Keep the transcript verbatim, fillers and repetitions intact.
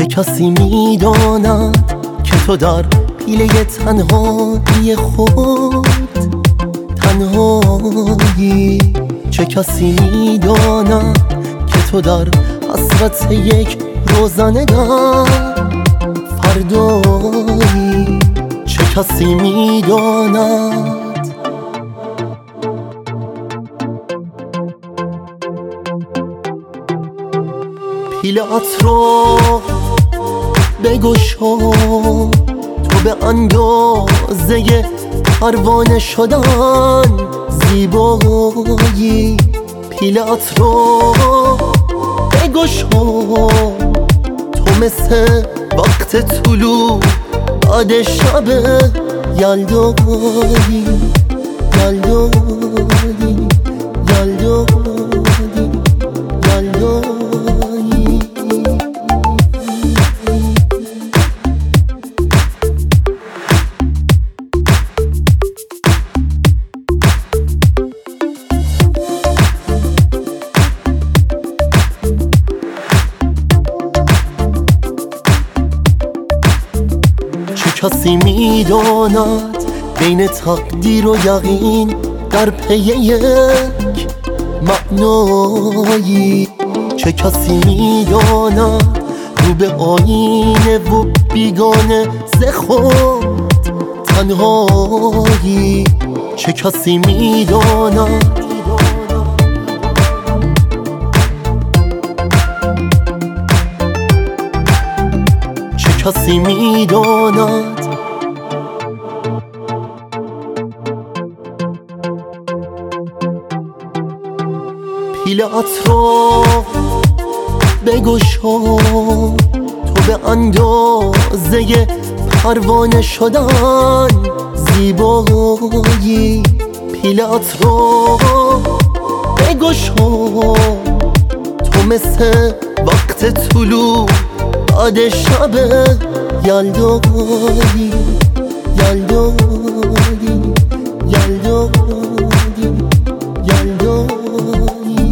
کسی میداند که تو در پیله تنهایی خود تنهایی؟ چه کسی میداند که تو در حسرت یک روزنه در فردایی؟ چه کسی میداند؟ پیله‌ات رو بگشا، تو به اندازه پروانه شدن زیبایی. پیله‌ات رو بگشا، تو مثل وقت طلوع بعد شب یلدایی یلدایی یلدایی یلدایی. کسی میداند بین تقدیر و یقین در پی یک معنایی؟ چه کسی میداند رو به آینه و بیگانه ز خود تنهایی؟ چه کسی میداند؟ چه کسی میداند؟ پیله‌ات رو بگشا، تو به اندازه پروانه شدن زیبایی. پیله‌ات رو بگشا، تو مثل وقت طلوع بعد شب یلدایی یلدایی یلدایی یلدایی.